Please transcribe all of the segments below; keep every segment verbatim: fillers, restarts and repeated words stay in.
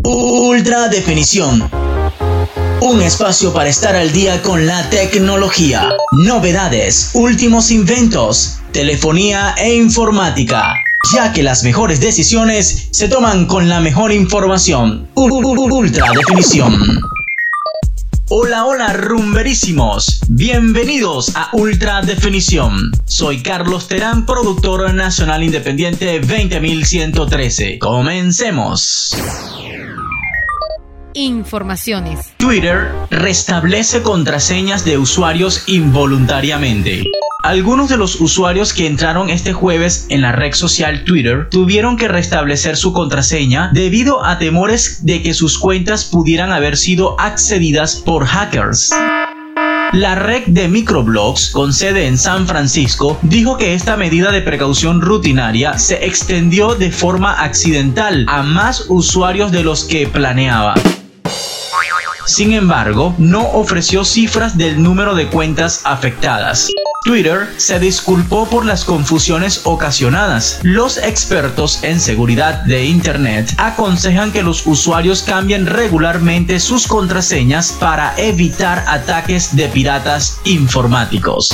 Ultra Definición. Un espacio para estar al día con la tecnología, novedades, últimos inventos, telefonía e informática, ya que las mejores decisiones se toman con la mejor información. Ultra Definición. Hola, hola, rumberísimos. Bienvenidos a Ultra Definición. Soy Carlos Terán, productor nacional independiente veinte mil ciento trece. Comencemos. Informaciones. Twitter restablece contraseñas de usuarios involuntariamente. Algunos de los usuarios que entraron este jueves en la red social Twitter tuvieron que restablecer su contraseña debido a temores de que sus cuentas pudieran haber sido accedidas por hackers. La red de microblogs, con sede en San Francisco, dijo que esta medida de precaución rutinaria se extendió de forma accidental a más usuarios de los que planeaba. Sin embargo, no ofreció cifras del número de cuentas afectadas. Twitter se disculpó por las confusiones ocasionadas. Los expertos en seguridad de Internet aconsejan que los usuarios cambien regularmente sus contraseñas para evitar ataques de piratas informáticos.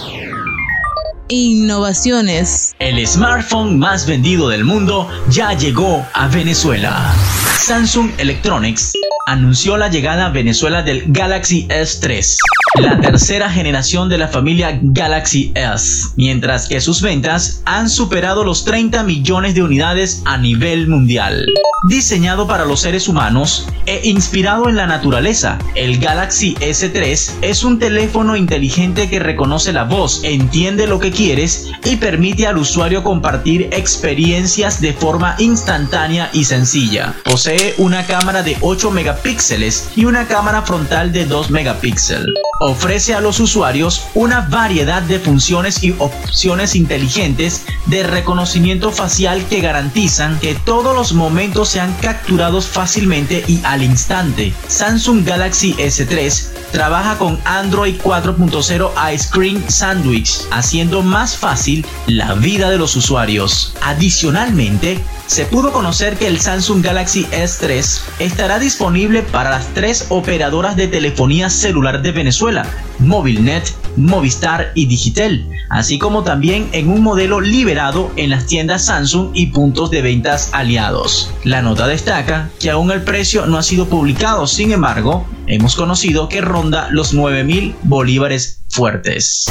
Innovaciones. El smartphone más vendido del mundo ya llegó a Venezuela. Samsung Electronics anunció la llegada a Venezuela del Galaxy S tres, la tercera generación de la familia Galaxy S, mientras que sus ventas han superado los treinta millones de unidades a nivel mundial. Diseñado para los seres humanos e inspirado en la naturaleza, el Galaxy S tres es un teléfono inteligente que reconoce la voz, entiende lo que quieres y permite al usuario compartir experiencias de forma instantánea y sencilla. Posee una cámara de ocho megapíxeles y una cámara frontal de dos megapíxeles. Ofrece a los usuarios una variedad de funciones y opciones inteligentes de reconocimiento facial que garantizan que todos los momentos sean capturados fácilmente y al instante. Samsung Galaxy S tres trabaja con Android cuatro punto cero Ice Cream Sandwich, haciendo más fácil la vida de los usuarios. Adicionalmente, se pudo conocer que el Samsung Galaxy S tres estará disponible para las tres operadoras de telefonía celular de Venezuela, Movilnet, Movistar y Digitel, así como también en un modelo liberado en las tiendas Samsung y puntos de ventas aliados. La nota destaca que aún el precio no ha sido publicado, sin embargo, hemos conocido que ronda los nueve mil bolívares fuertes.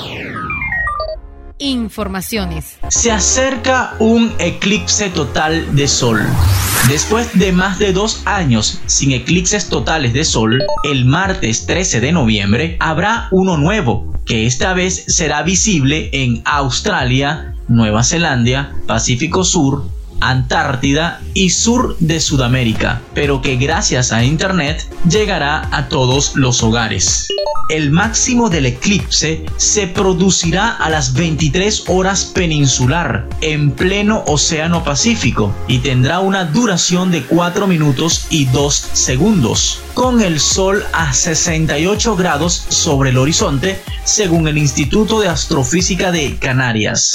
Informaciones. Se acerca un eclipse total de sol. Después de más de dos años sin eclipses totales de sol, el martes trece de noviembre habrá uno nuevo, que esta vez será visible en Australia, Nueva Zelanda, Pacífico Sur, Antártida y sur de Sudamérica, pero que gracias a Internet llegará a todos los hogares. El máximo del eclipse se producirá a las veintitrés horas peninsular en pleno Océano Pacífico y tendrá una duración de cuatro minutos y dos segundos, con el sol a sesenta y ocho grados sobre el horizonte, según el Instituto de Astrofísica de Canarias.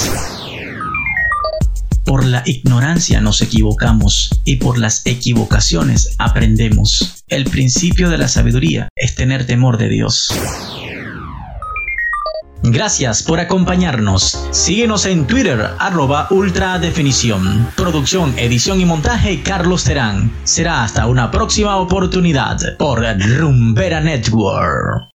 Por la ignorancia nos equivocamos y por las equivocaciones aprendemos. El principio de la sabiduría es tener temor de Dios. Gracias por acompañarnos. Síguenos en Twitter, arroba Ultra Definición. Producción, edición y montaje, Carlos Terán. Será hasta una próxima oportunidad por Rumbera Network.